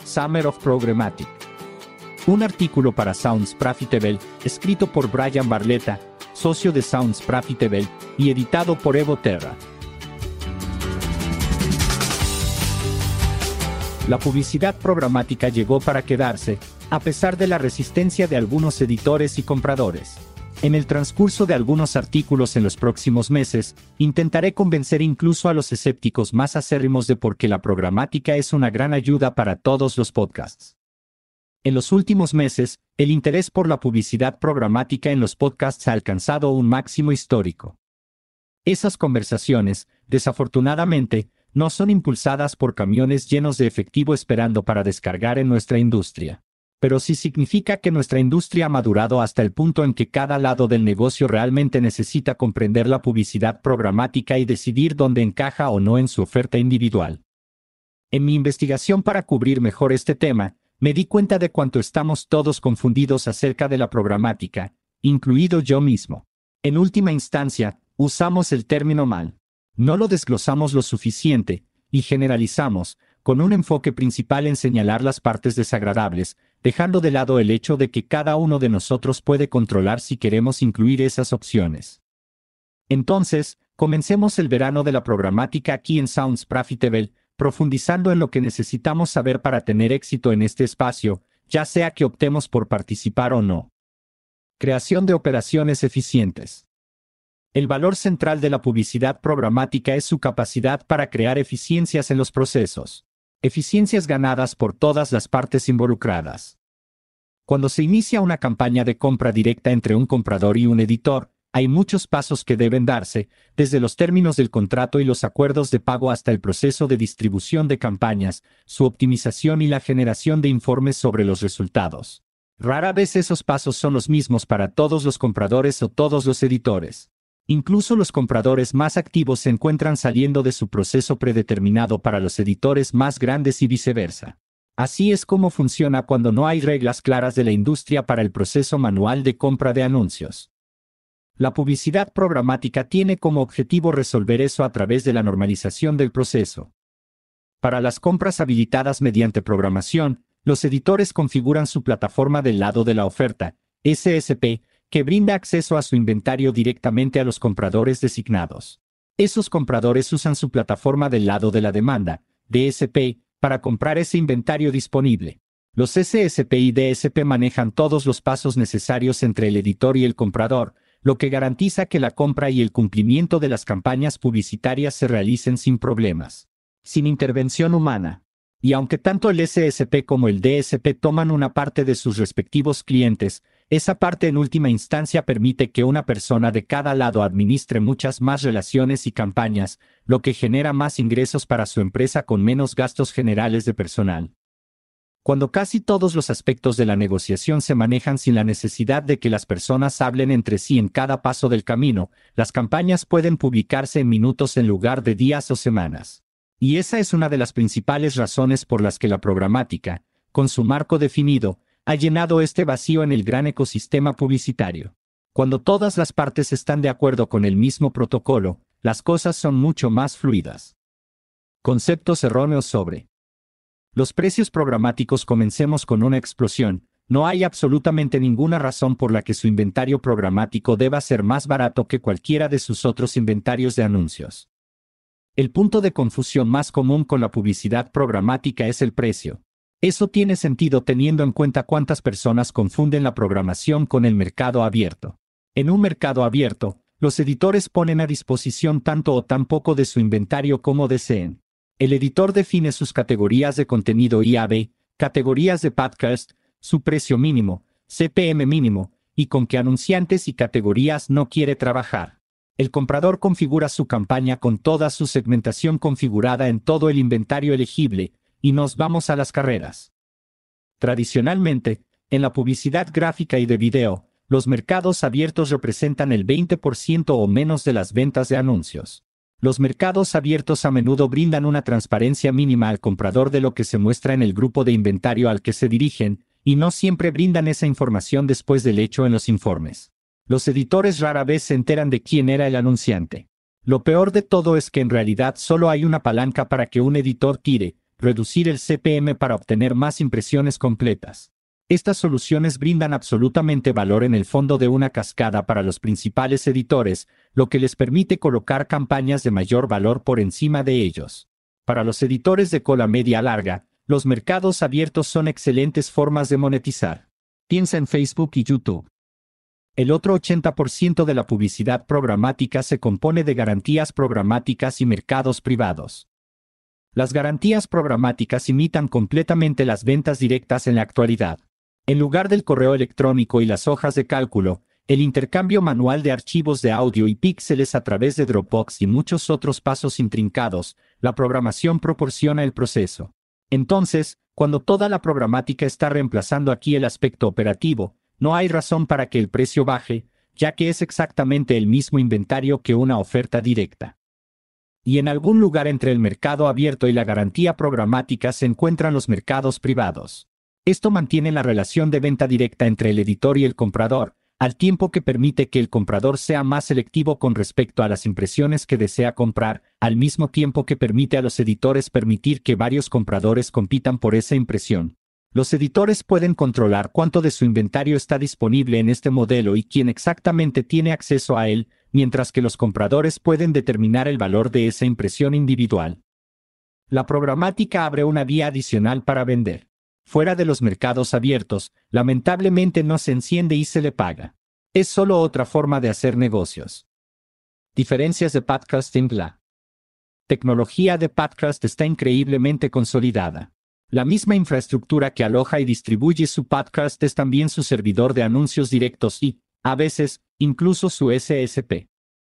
Summer of Programmatic. Un artículo para Sounds Profitable, escrito por Brian Barletta, socio de Sounds Profitable, y editado por Evo Terra. La publicidad programática llegó para quedarse, a pesar de la resistencia de algunos editores y compradores. En el transcurso de algunos artículos en los próximos meses, intentaré convencer incluso a los escépticos más acérrimos de por qué la programática es una gran ayuda para todos los podcasts. En los últimos meses, el interés por la publicidad programática en los podcasts ha alcanzado un máximo histórico. Esas conversaciones, desafortunadamente, no son impulsadas por camiones llenos de efectivo esperando para descargar en nuestra industria. Pero sí significa que nuestra industria ha madurado hasta el punto en que cada lado del negocio realmente necesita comprender la publicidad programática y decidir dónde encaja o no en su oferta individual. En mi investigación para cubrir mejor este tema, me di cuenta de cuánto estamos todos confundidos acerca de la programática, incluido yo mismo. En última instancia, usamos el término mal. No lo desglosamos lo suficiente, y generalizamos, con un enfoque principal en señalar las partes desagradables, dejando de lado el hecho de que cada uno de nosotros puede controlar si queremos incluir esas opciones. Entonces, comencemos el verano de la programática aquí en Sounds Profitable, profundizando en lo que necesitamos saber para tener éxito en este espacio, ya sea que optemos por participar o no. Creación de operaciones eficientes. El valor central de la publicidad programática es su capacidad para crear eficiencias en los procesos. Eficiencias ganadas por todas las partes involucradas. Cuando se inicia una campaña de compra directa entre un comprador y un editor, hay muchos pasos que deben darse, desde los términos del contrato y los acuerdos de pago hasta el proceso de distribución de campañas, su optimización y la generación de informes sobre los resultados. Rara vez esos pasos son los mismos para todos los compradores o todos los editores. Incluso los compradores más activos se encuentran saliendo de su proceso predeterminado para los editores más grandes y viceversa. Así es como funciona cuando no hay reglas claras de la industria para el proceso manual de compra de anuncios. La publicidad programática tiene como objetivo resolver eso a través de la normalización del proceso. Para las compras habilitadas mediante programación, los editores configuran su plataforma del lado de la oferta, SSP, que brinda acceso a su inventario directamente a los compradores designados. Esos compradores usan su plataforma del lado de la demanda, DSP, para comprar ese inventario disponible. Los SSP y DSP manejan todos los pasos necesarios entre el editor y el comprador, lo que garantiza que la compra y el cumplimiento de las campañas publicitarias se realicen sin problemas, sin intervención humana. Y aunque tanto el SSP como el DSP toman una parte de sus respectivos clientes, esa parte en última instancia permite que una persona de cada lado administre muchas más relaciones y campañas, lo que genera más ingresos para su empresa con menos gastos generales de personal. Cuando casi todos los aspectos de la negociación se manejan sin la necesidad de que las personas hablen entre sí en cada paso del camino, las campañas pueden publicarse en minutos en lugar de días o semanas. Y esa es una de las principales razones por las que la programática, con su marco definido, ha llenado este vacío en el gran ecosistema publicitario. Cuando todas las partes están de acuerdo con el mismo protocolo, las cosas son mucho más fluidas. Conceptos erróneos sobre los precios programáticos. Comencemos con una explosión. No hay absolutamente ninguna razón por la que su inventario programático deba ser más barato que cualquiera de sus otros inventarios de anuncios. El punto de confusión más común con la publicidad programática es el precio. Eso tiene sentido teniendo en cuenta cuántas personas confunden la programación con el mercado abierto. En un mercado abierto, los editores ponen a disposición tanto o tan poco de su inventario como deseen. El editor define sus categorías de contenido IAB, categorías de podcast, su precio mínimo, CPM mínimo, y con qué anunciantes y categorías no quiere trabajar. El comprador configura su campaña con toda su segmentación configurada en todo el inventario elegible, y nos vamos a las carreras. Tradicionalmente, en la publicidad gráfica y de video, los mercados abiertos representan el 20% o menos de las ventas de anuncios. Los mercados abiertos a menudo brindan una transparencia mínima al comprador de lo que se muestra en el grupo de inventario al que se dirigen, y no siempre brindan esa información después del hecho en los informes. Los editores rara vez se enteran de quién era el anunciante. Lo peor de todo es que en realidad solo hay una palanca para que un editor tire, reducir el CPM para obtener más impresiones completas. Estas soluciones brindan absolutamente valor en el fondo de una cascada para los principales editores, lo que les permite colocar campañas de mayor valor por encima de ellos. Para los editores de cola media larga, los mercados abiertos son excelentes formas de monetizar. Piensa en Facebook y YouTube. El otro 80% de la publicidad programática se compone de garantías programáticas y mercados privados. Las garantías programáticas imitan completamente las ventas directas en la actualidad. En lugar del correo electrónico y las hojas de cálculo, el intercambio manual de archivos de audio y píxeles a través de Dropbox y muchos otros pasos intrincados, la programación proporciona el proceso. Entonces, cuando toda la programática está reemplazando aquí el aspecto operativo, no hay razón para que el precio baje, ya que es exactamente el mismo inventario que una oferta directa. Y en algún lugar entre el mercado abierto y la garantía programática se encuentran los mercados privados. Esto mantiene la relación de venta directa entre el editor y el comprador, al tiempo que permite que el comprador sea más selectivo con respecto a las impresiones que desea comprar, al mismo tiempo que permite a los editores permitir que varios compradores compitan por esa impresión. Los editores pueden controlar cuánto de su inventario está disponible en este modelo y quién exactamente tiene acceso a él, mientras que los compradores pueden determinar el valor de esa impresión individual. La programática abre una vía adicional para vender. Fuera de los mercados abiertos, lamentablemente no se enciende y se le paga. Es solo otra forma de hacer negocios. Diferencias de podcasting. La tecnología de podcast está increíblemente consolidada. La misma infraestructura que aloja y distribuye su podcast es también su servidor de anuncios directos y, a veces, incluso su SSP.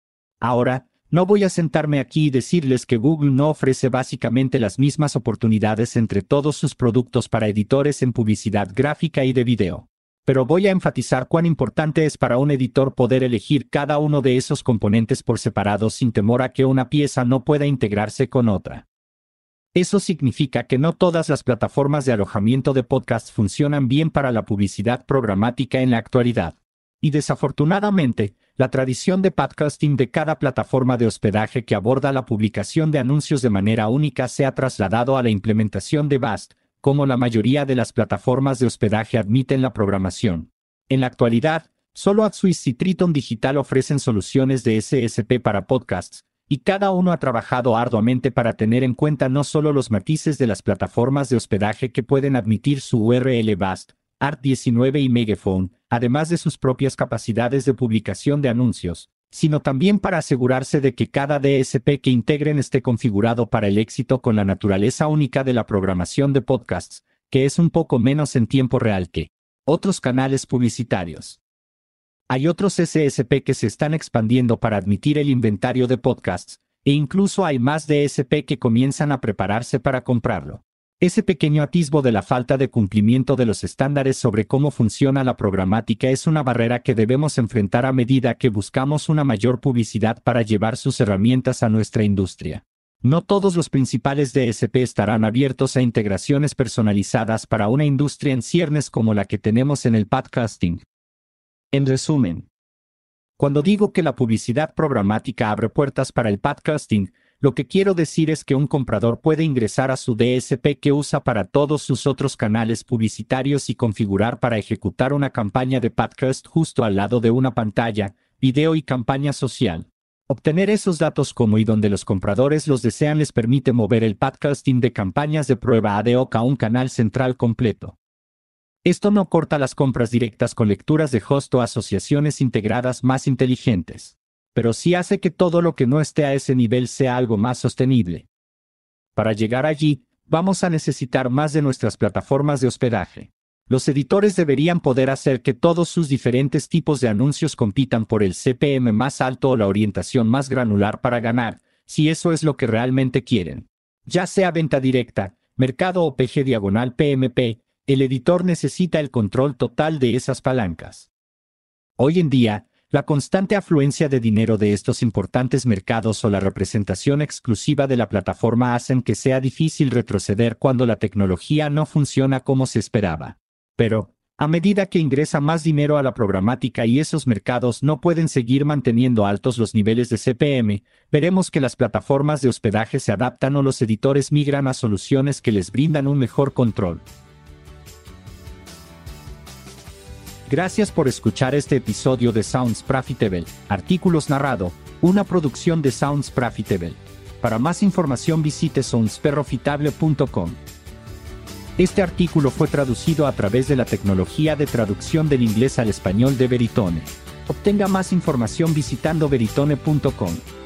Ahora, no voy a sentarme aquí y decirles que Google no ofrece básicamente las mismas oportunidades entre todos sus productos para editores en publicidad gráfica y de video. Pero voy a enfatizar cuán importante es para un editor poder elegir cada uno de esos componentes por separado sin temor a que una pieza no pueda integrarse con otra. Eso significa que no todas las plataformas de alojamiento de podcast funcionan bien para la publicidad programática en la actualidad. Y desafortunadamente, la tradición de podcasting de cada plataforma de hospedaje que aborda la publicación de anuncios de manera única se ha trasladado a la implementación de BAST, como la mayoría de las plataformas de hospedaje admiten la programación. En la actualidad, solo AdSuisse y Triton Digital ofrecen soluciones de SSP para podcasts, y cada uno ha trabajado arduamente para tener en cuenta no solo los matices de las plataformas de hospedaje que pueden admitir su URL BAST, Art19 y Megaphone, además de sus propias capacidades de publicación de anuncios, sino también para asegurarse de que cada DSP que integren esté configurado para el éxito con la naturaleza única de la programación de podcasts, que es un poco menos en tiempo real que otros canales publicitarios. Hay otros SSP que se están expandiendo para admitir el inventario de podcasts, e incluso hay más DSP que comienzan a prepararse para comprarlo. Ese pequeño atisbo de la falta de cumplimiento de los estándares sobre cómo funciona la programática es una barrera que debemos enfrentar a medida que buscamos una mayor publicidad para llevar sus herramientas a nuestra industria. No todos los principales DSP estarán abiertos a integraciones personalizadas para una industria en ciernes como la que tenemos en el podcasting. En resumen, cuando digo que la publicidad programática abre puertas para el podcasting, lo que quiero decir es que un comprador puede ingresar a su DSP que usa para todos sus otros canales publicitarios y configurar para ejecutar una campaña de podcast justo al lado de una pantalla, video y campaña social. Obtener esos datos como y donde los compradores los desean les permite mover el podcasting de campañas de prueba ad hoc a un canal central completo. Esto no corta las compras directas con lecturas de host o asociaciones integradas más inteligentes, pero sí hace que todo lo que no esté a ese nivel sea algo más sostenible. Para llegar allí, vamos a necesitar más de nuestras plataformas de hospedaje. Los editores deberían poder hacer que todos sus diferentes tipos de anuncios compitan por el CPM más alto o la orientación más granular para ganar, si eso es lo que realmente quieren. Ya sea venta directa, mercado o PG/PMP, el editor necesita el control total de esas palancas. Hoy en día, la constante afluencia de dinero de estos importantes mercados o la representación exclusiva de la plataforma hacen que sea difícil retroceder cuando la tecnología no funciona como se esperaba. Pero, A medida que ingresa más dinero a la programática y esos mercados no pueden seguir manteniendo altos los niveles de CPM, veremos que las plataformas de hospedaje se adaptan o los editores migran a soluciones que les brindan un mejor control. Gracias por escuchar este episodio de Sounds Profitable, Artículos Narrado, una producción de Sounds Profitable. Para más información visite soundsprofitable.com. Este artículo fue traducido a través de la tecnología de traducción del inglés al español de Veritone. Obtenga más información visitando veritone.com.